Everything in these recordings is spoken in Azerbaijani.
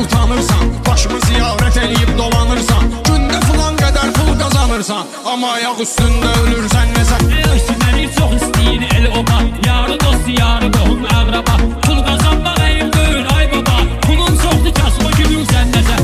utanırsan, başımı ziyarət eləyib dolanırsan, gündə filan qədər pul qazanırsan, amma ayaq üstündə ölürsən nəsə. Məni çox istəyir el oba, yarı dost, yarı qohum, əqraba. Pul qazanmaq əyim böyür, ay baba, pulun çoxdur, kasma gülürsən nəsə.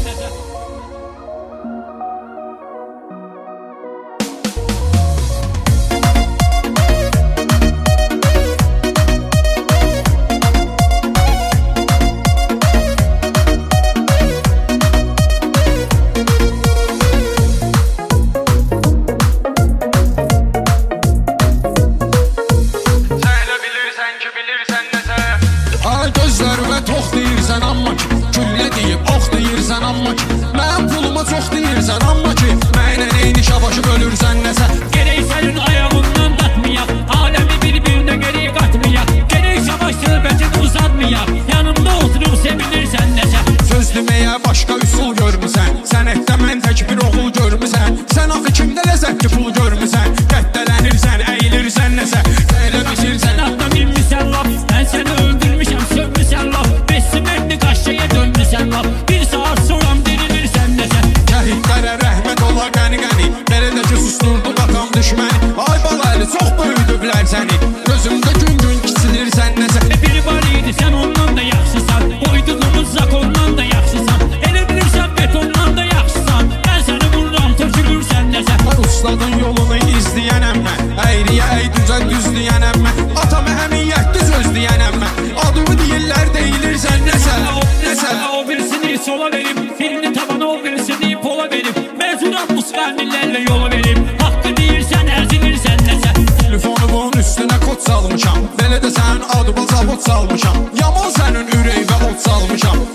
Gözlərimə tox deyirsən amma ki, güllə deyib ox deyirsən amma ki, mənim puluma çox deyirsən amma ki, mənlə eyni şabaşı bölürsən nəsə. Gerək sənin ayağından datmayaq, aləmi bir-birinə gerək qatmayaq, gerək şabaş söhbətini uzatmayaq, yanımda oturub sevinirsən nəsə. Söz deməyə başqa üsul görmüsən, sənətdə mən tək bir oğul görmüsən, sən axı kimdə ləzzətli pul görmüsən, qəddələnirsən, əyilirsən nəsə, elə bitirsən. Atla bilmirsən laf, mən səni öldürmüşəm, sövmüsən laf, besimerli qaşçaya dönmüsən laf, bir saat soram dirilirsən nəsə. Şəhidlərə rəhmət ola qəni-qəni, belə də ki susturdu qatam düşməni, ay balaylı çox böyüdüblər səni, gözümdə gün-gün kiçilirsən nəsə. Biri var idi, sən ondan da yaxşısan, qoyduğumuz zakondan da yaxşısan, elə bilirsən betondan da yaxşısan, mən səni vururam, tökülürsən nəsə. Ustadın yolunu izləyənəm mən, əyriyə əy düzəl düzləyənəm mən, atama həmiyyətli söz deyənəm mən, adımı deyirlər deyilirsən nəsə, nəsə. O birisini sola verib, filini tabana o birisini pola verib, mezunam musqarnilərlə yola verib, haqqı deyirsən, əzilirsən nəsə. Telefonumun üstünə kod salmışam, belə də sənin adıma zavod salmışam, yaman sənin ürəyvə od salmışam,